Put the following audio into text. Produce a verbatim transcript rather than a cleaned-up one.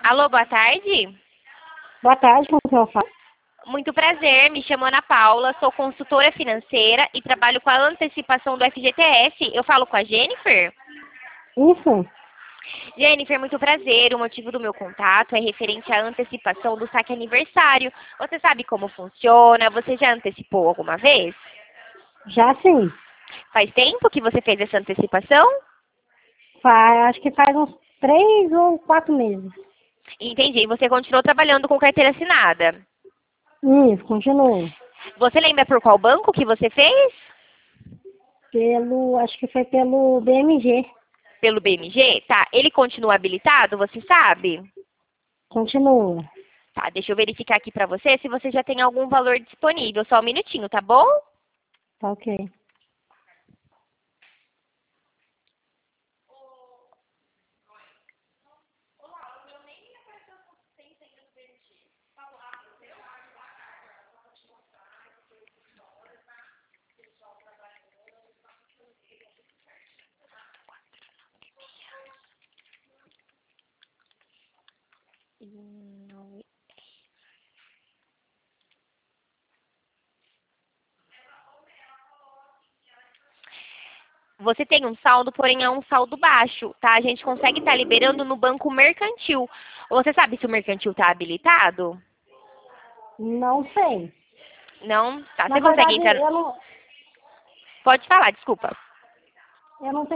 Alô, boa tarde. Boa tarde, como que eu falo? Muito prazer, me chamo Ana Paula, sou consultora financeira e trabalho com a antecipação do F G T S. Eu falo com a Jennifer? Isso? Jennifer, muito prazer. O motivo do meu contato é referente à antecipação do saque aniversário. Você sabe como funciona? Você já antecipou alguma vez? Já sim. Faz tempo que você fez essa antecipação? Faz, acho que faz uns três ou quatro meses. Entendi. Você continuou trabalhando com carteira assinada. Isso, continua. Você lembra por qual banco que você fez? Pelo, acho que foi pelo B M G. Pelo B M G? Tá. Ele continua habilitado, você sabe? Continua. Tá, deixa eu verificar aqui pra você se você já tem algum valor disponível. Só um minutinho, tá bom? Tá ok. Você tem um saldo, porém é um saldo baixo, tá? A gente consegue estar liberando no banco mercantil. Você sabe se o mercantil está habilitado? Não sei. Não? Tá, Na você consegue verdade, entrar... eu não, Pode falar, desculpa. eu não